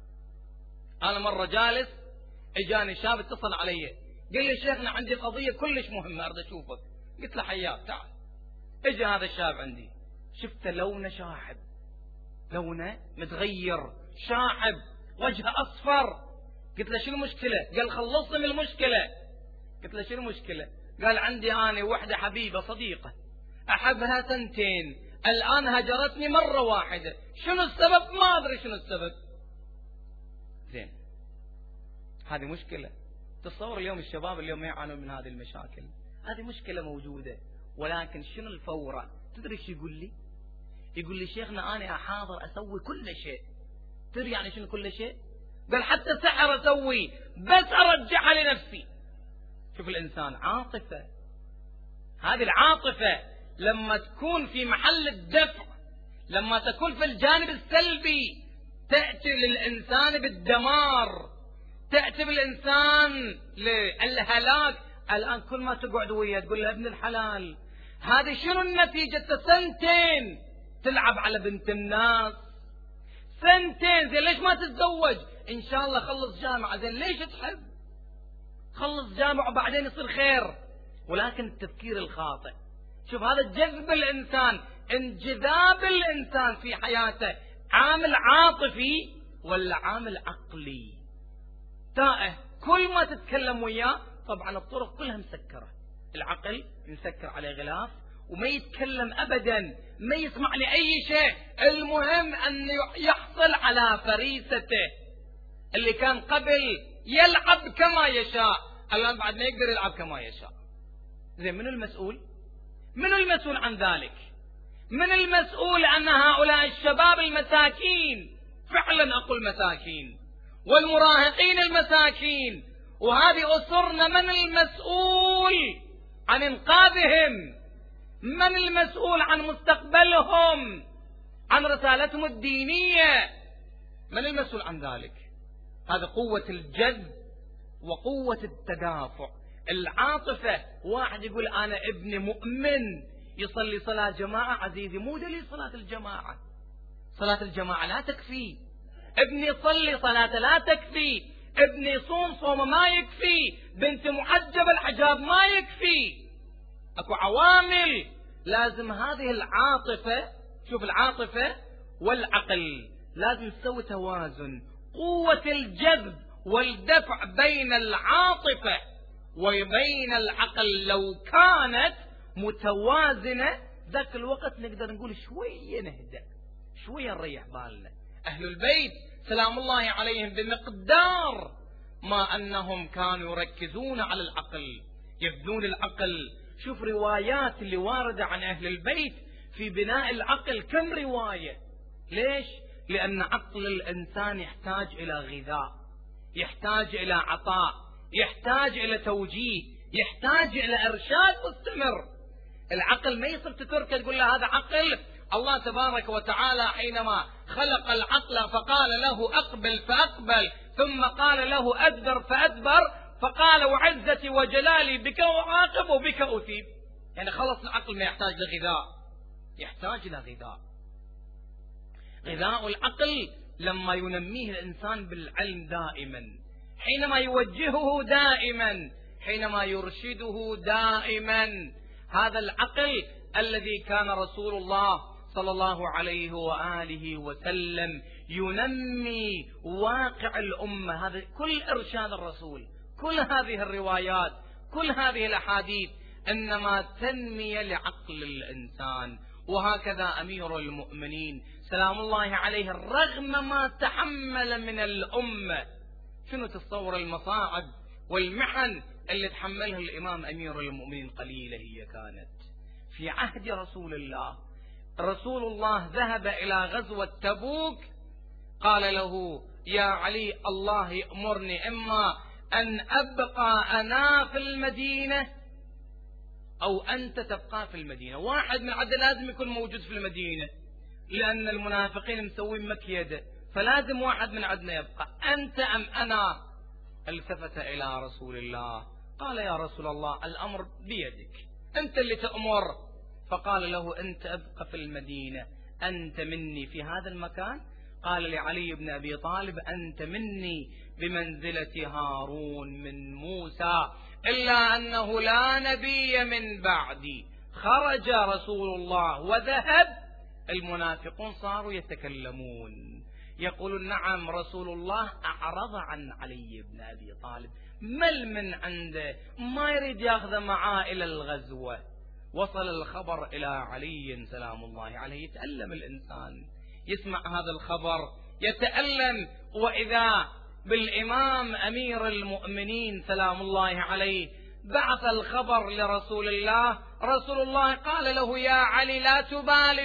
أنا مرة جالس اجاني شاب اتصل علي قال لي شيخنا عندي قضية كلش مهمة أريد أشوفك. قلت له حياك تعال. اجى هذا الشاب عندي، شفت لونه شاحب، لونه متغير شاحب، وجهه أصفر. قلت له شنو المشكلة؟ قال خلصني من المشكلة. قلت له شنو المشكلة؟ قال عندي أنا وحدة حبيبة صديقة أحبها 2 سنين، الآن هجرتني مرة واحدة، شنو السبب؟ ما أدري شنو السبب. زين هذه مشكلة. تصور اليوم الشباب اليوم يعانون من هذه المشاكل، هذه مشكلة موجودة. ولكن شنو الفورة؟ تدري شو يقول لي؟ يقول لي شيخنا أنا أحاضر أسوي كل شيء. تدري يعني شنو كل شيء؟ قال حتى سحر أسوي بس أرجعها لنفسي. شوف الإنسان عاطفة، هذه العاطفة لما تكون في محل الدفع، لما تكون في الجانب السلبي، تأتي للإنسان بالدمار، تأتي بالإنسان للهلاك. الآن كل ما تقعد وياه تقول له ابن الحلال هذه شنو النتيجة؟ 2 سنين تلعب على بنت الناس، 2 سنين، زين ليش ما تتزوج؟ إن شاء الله خلص جامعة. زين ليش تحب؟ خلص جامعة وبعدين يصير خير. ولكن التفكير الخاطئ، شوف هذا جذب الإنسان، انجذاب الإنسان في حياته عامل عاطفي ولا عامل عقلي؟ تائه، كل ما تتكلم وياه طبعا الطرق كلها مسكرة، العقل مسكر عليه غلاف وما يتكلم أبدا، ما يسمع لأي شيء. المهم أن يحصل على فريسته اللي كان قبل يلعب كما يشاء، الآن بعد ما يقدر يلعب كما يشاء. زين منو المسؤول؟ منو المسؤول عن ذلك؟ من المسؤول عن هؤلاء الشباب المساكين، فعلا أقول مساكين، والمراهقين المساكين، وهذه أسرنا، من المسؤول عن إنقاذهم؟ من المسؤول عن مستقبلهم، عن رسالتهم الدينية؟ من المسؤول عن ذلك؟ هذا قوة الجذب وقوة التدافع، العاطفة. واحد يقول أنا ابني مؤمن يصلي صلاة جماعة، عزيزي مو دليل صلاة الجماعة، صلاة الجماعة لا تكفي. ابني يصلي صلاة لا تكفي، ابني يصوم صومه ما يكفي، بنت محجبة الحجاب ما يكفي. اكو عوامل لازم هذه العاطفة، شوف العاطفة والعقل لازم نسوي توازن، قوة الجذب والدفع بين العاطفة وبين العقل لو كانت متوازنة ذاك الوقت نقدر نقول شوية نهدأ، شوية نريح بالنا. أهل البيت سلام الله عليهم بمقدار ما أنهم كانوا يركزون على العقل، يبذلون العقل. شوف روايات اللي واردة عن أهل البيت في بناء العقل، كم رواية. ليش؟ لأن عقل الإنسان يحتاج إلى غذاء، يحتاج إلى عطاء، يحتاج إلى توجيه، يحتاج إلى إرشاد مستمر. العقل ما يصير تتركه تقول له هذا عقل. الله تبارك وتعالى حينما خلق العقل فقال له أقبل فأقبل، ثم قال له أدبر فأدبر، فقال وعزتي وجلالي بك أعاقب وبك أثيب. يعني خلص العقل ما يحتاج لغذاء، يحتاج إلى غذاء. غذاء العقل لما ينميه الإنسان بالعلم دائما، حينما يوجهه دائما، حينما يرشده دائما. هذا العقل الذي كان رسول الله صلى الله عليه وآله وسلم ينمي واقع الأمة. هذا كل إرشاد الرسول، كل هذه الروايات، كل هذه الأحاديث إنما تنمية لعقل الإنسان. وهكذا أمير المؤمنين سلام الله عليه رغم ما تحمل من الأمة، شنو تتصور المصاعب والمحن اللي تحملها الإمام أمير المؤمنين؟ قليلة هي كانت في عهد رسول الله. رسول الله ذهب إلى غزوة تبوك، قال له يا علي الله يأمرني إما أن أبقى أنا في المدينة أو أنت تبقى في المدينة. واحد من عدد لازم يكون موجود في المدينة، لأن المنافقين مسوين مكيدة، فلازم واحد من عدنا يبقى، أنت أم أنا؟ التفت إلى رسول الله قال يا رسول الله الأمر بيدك، أنت اللي تأمر. فقال له أنت أبقى في المدينة، أنت مني في هذا المكان. قال لعلي بن أبي طالب أنت مني بمنزلة هارون من موسى، إلا أنه لا نبي من بعدي. خرج رسول الله وذهب، المنافقون صاروا يتكلمون يقولون نعم رسول الله أعرض عن علي بن أبي طالب، مل من عنده، ما يريد ياخذ معاه إلى الغزوة. وصل الخبر إلى علي سلام الله عليه، يتألم الإنسان يسمع هذا الخبر يتألم. وإذا بالإمام أمير المؤمنين سلام الله عليه بعث الخبر لرسول الله، رسول الله قال له يا علي لا تبالي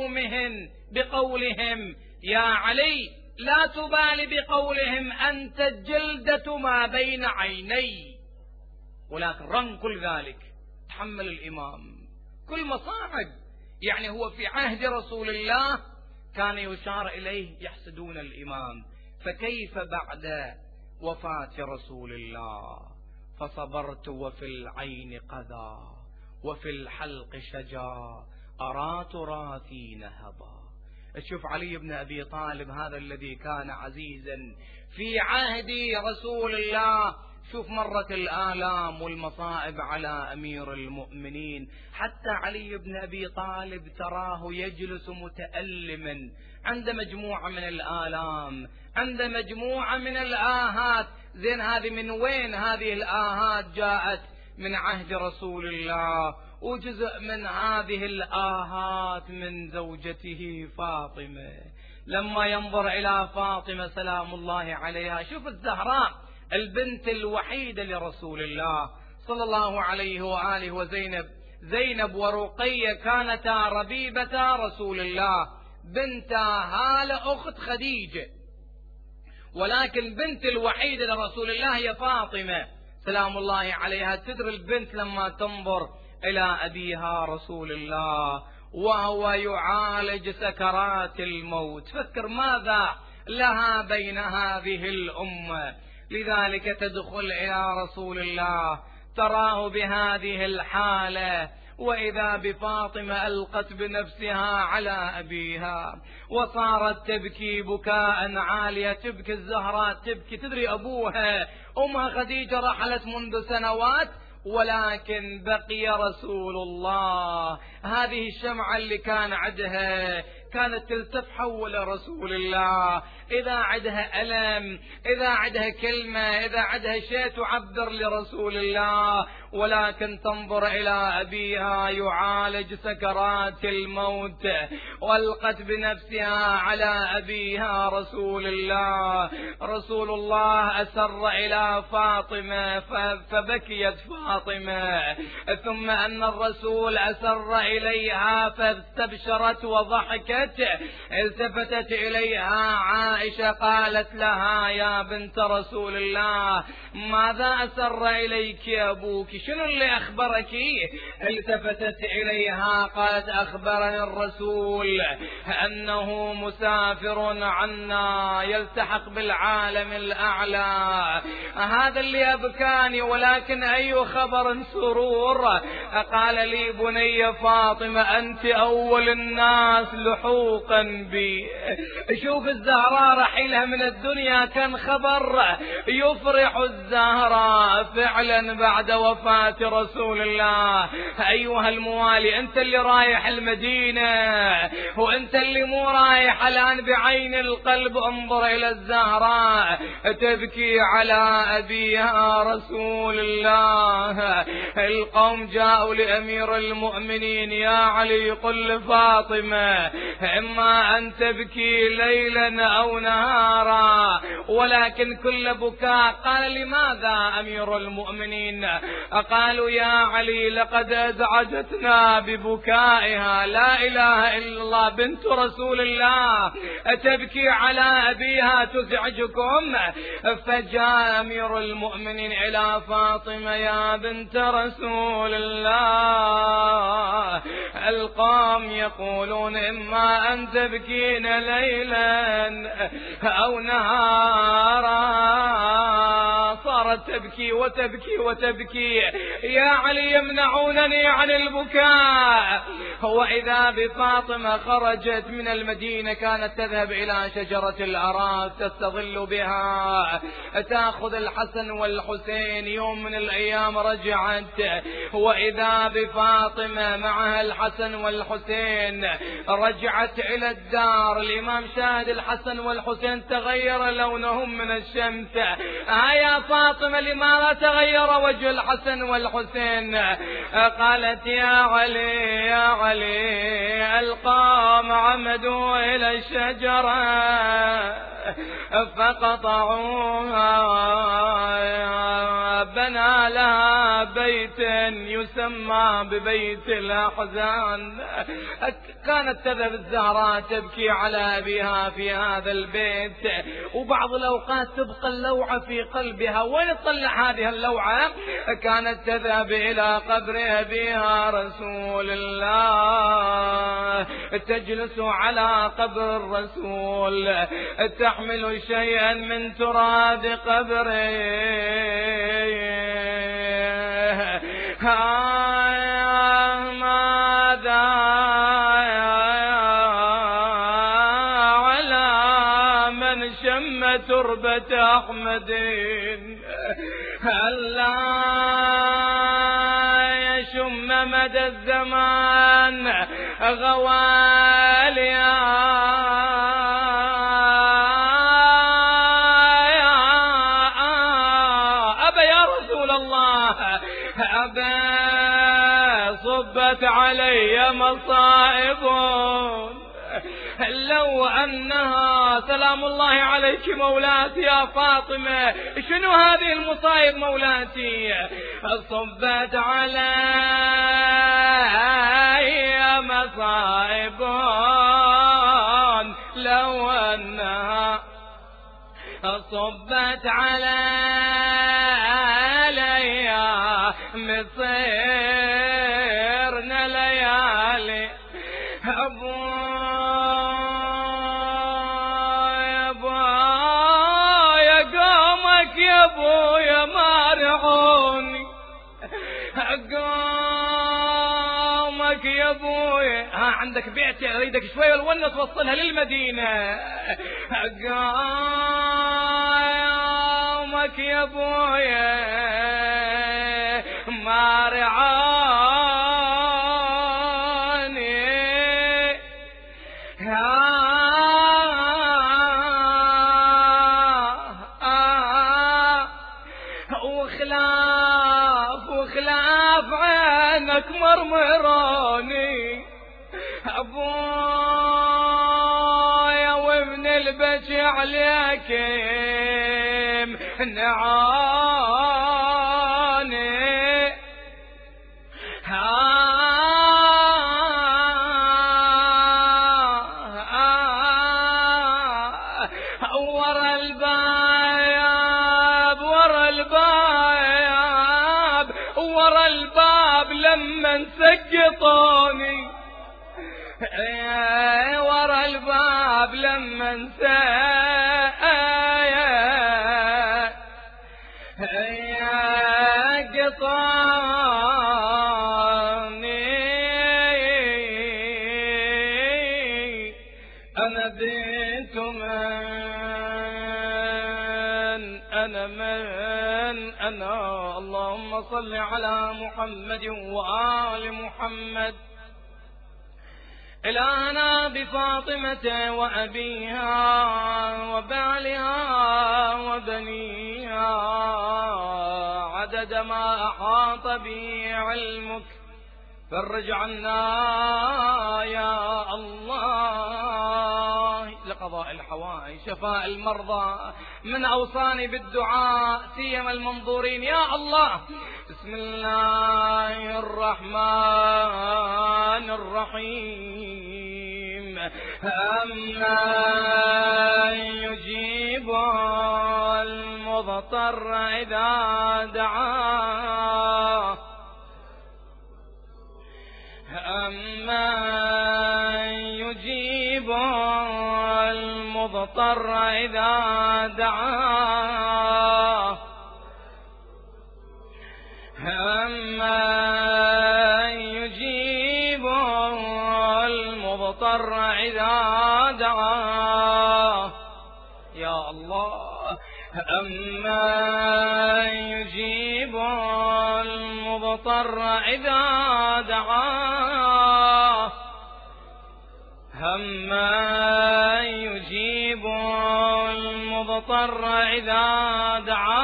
بقولهم، يا علي لا تبالي بقولهم، أنت الجلدة ما بين عيني. ولكن رغم كل ذلك تحمل الإمام كل مصاعب. يعني هو في عهد رسول الله كان يشار إليه يحسدون الإمام، فكيف بعد وفاة رسول الله؟ فصبرت وفي العين قذى وفي الحلق شجا، أرى تراثي نهضا. تشوف علي بن أبي طالب هذا الذي كان عزيزا في عهد رسول الله، شوف مرت الآلام والمصائب على أمير المؤمنين، حتى علي بن أبي طالب تراه يجلس متألما عند مجموعة من الآلام، عند مجموعة من الآهات. زين هذه من وين هذه الآهات؟ جاءت من عهد رسول الله، وجزء من هذه الآهات من زوجته فاطمة. لما ينظر إلى فاطمة سلام الله عليها، شوف الزهراء البنت الوحيدة لرسول الله صلى الله عليه وآله، وزينب زينب ورقية كانتا ربيبتا رسول الله، بنتا هالة أخت خديجة، ولكن بنت الوحيدة لرسول الله هي فاطمة سلام الله عليها. تدري البنت لما تنظر إلى أبيها رسول الله وهو يعالج سكرات الموت، فكر ماذا لها بين هذه الأمة، لذلك تدخل إلى رسول الله تراه بهذه الحالة، وإذا بفاطمة ألقت بنفسها على أبيها وصارت تبكي بكاء عالية، تبكي الزهراء تبكي. تدري أبوها أمها خديجة رحلت منذ سنوات، ولكن بقي رسول الله. هذه الشمعة اللي كان عندها كانت تلتف حول رسول الله، إذا عندها ألم، إذا عندها كلمة، إذا عندها شيء تعبر لرسول الله، ولكن تنظر إلى أبيها يعالج سكرات الموت، والقت بنفسها على أبيها رسول الله. رسول الله أسر إلى فاطمة فبكيت فاطمة، ثم أن الرسول أسر إليها فاستبشرت وضحكت. التفتت إليها عائشة قالت لها يا بنت رسول الله ماذا أسر إليك أبوك؟ شنو اللي أخبرك؟ التفتت إليها قالت أخبرني الرسول أنه مسافر عنا يلتحق بالعالم الأعلى. هذا اللي أبكاني، ولكن أي خبر سرور؟ قال لي بني فاطمة أنت أول الناس لحوقا بي. شوف الزهراء رحيلها من الدنيا كان خبر يفرح الزهراء فعلا بعد وفاة رسول الله. أيها الموالي، أنت اللي رايح المدينة وأنت اللي مو رايح الآن بعين القلب، انظر إلى الزهراء تبكي على أبيها رسول الله. القوم جاءوا لأمير المؤمنين يا علي قل لفاطمة إما أن تبكي ليلا أو نهارا، ولكن كل بكاء. قال لماذا أمير المؤمنين؟ قالوا يا علي لقد أزعجتنا ببكائها، لا إله إلا الله بنت رسول الله تبكي على أبيها تزعجكم. فجاء أمير المؤمنين إلى فاطمة يا بنت رسول الله القوم يقولون إما أن تبكين ليلا أو نهارا. صارت تبكي وتبكي وتبكي يا علي يمنعونني عن البكاء. وإذا بفاطمة خرجت من المدينة كانت تذهب إلى شجرة الأراك تستظل بها تأخذ الحسن والحسين. يوم من الأيام رجعت وإذا بفاطمة معها الحسن والحسين، رجعت إلى الدار. الإمام شاهد الحسن والحسين تغير لونهم من الشمس. يا فاطمة لماذا تغير وجه الحسن والحسين؟ قالت يا علي يا علي القوم عمدوا إلى الشجرة فقطعوها، بنى لها بيت يسمى ببيت الأحزان. كانت تذهب الزهراء تبكي على أبيها في هذا البيت، وبعض الأوقات تبقى اللوعة في قلبها. وين تطلع هذه اللوعة؟ كانت تذهب إلى قبر أبيها رسول الله، تجلس على قبر الرسول، تحمل شيئا من تراب قبره. ماذا على من شم تربة أحمد ألا يشم مدى الزمان غواليا. صبت علي مصائب لو أنها سلام الله عليك مولاتي يا فاطمة. شنو هذه المصائب مولاتي؟ صبت علي صبت علي مصيرنا ليالي ابويا قومك يا ابويا مارعوني قومك يا ابويا عندك بيعتي اريدك شويه الونه توصلها للمدينه قومك يا ابويا مارعوني وخلاف عينك مرمروني ابويا ومن البكي عليك نعاني ورا الباب ورا الباب لما سقطوني ورا الباب لما سقطوني أنا بنت أنا اللهم صل على محمد وآل محمد إلهنا بفاطمة وأبيها وبعلها وبنيها عدد ما أحاط به علمك فرج عنا يا الله لقضاء الحوائج شفاء المرضى من أوصاني بالدعاء سيما المنظورين يا الله بسم الله الرحمن الرحيم أمن يجيب المضطر إذا دعاه أمن يجيب المضطر إذا دعاه أمن يجيب المضطر إذا دعاه يا الله أمن يجيب المضطر إذا دعاه أمن يجيب المضطر إذا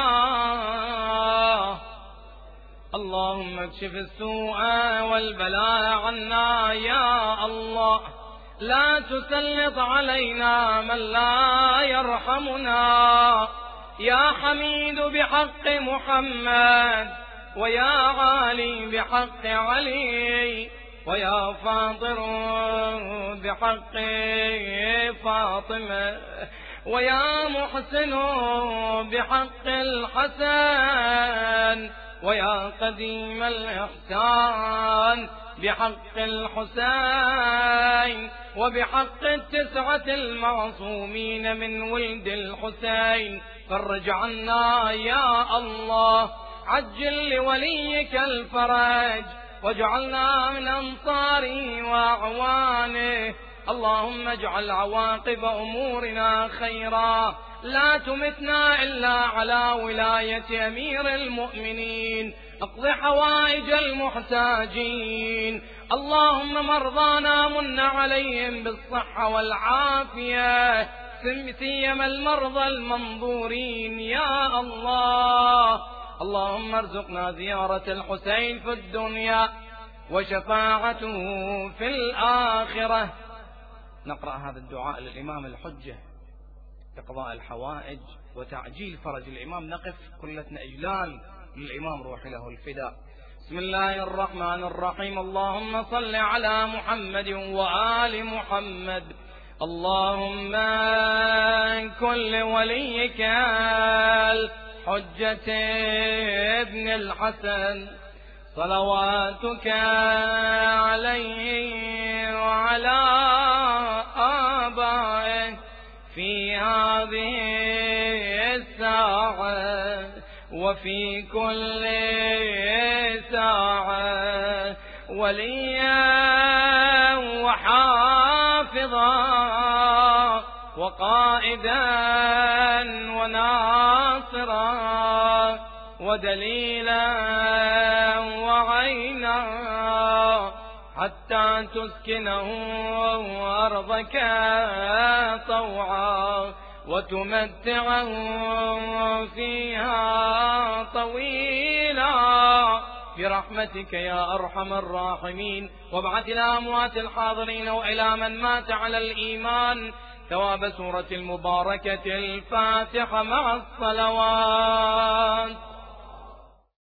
دعاه اللهم اكشف السوء والبلاء عنا يا الله لا تسلط علينا من لا يرحمنا يا حميد بحق محمد ويا عالي بحق علي ويا فاطر بحق فاطمة ويا محسن بحق الحسن ويا قديم الإحسان بحق الحسين وبحق 9 المعصومين من ولد الحسين فرج عنا يا الله عجل لوليك الفرج واجعلنا من أنصاره وأعوانه اللهم اجعل عواقب أمورنا خيرا لا تمتنا إلا على ولاية أمير المؤمنين اقض حوائج المحتاجين اللهم مرضانا من عليهم بالصحة والعافية سيما المرضى المنظورين يا الله اللهم ارزقنا زيارة الحسين في الدنيا وشفاعته في الآخرة. نقرأ هذا الدعاء للإمام الحجة لقضاء الحوائج وتعجيل فرج الإمام. نقف كلتنا إجلال للإمام روح له الفداء. بسم الله الرحمن الرحيم اللهم صل على محمد وآل محمد اللهم كن لوليك الحجة ابن الحسن صلواتك عليه وعلى آبائه في هذه الساعة وفي كل ساعة وليا وحافظا وقائدا وناصرا ودليلا وعينا حتى تسكنه أرضك طوعا وتمتعه فيها طويلا برحمتك يا أرحم الراحمين. وابعث إلى أموات الحاضرين وإلى من مات على الإيمان ثواب سورة المباركة الفاتحة مع الصلوات.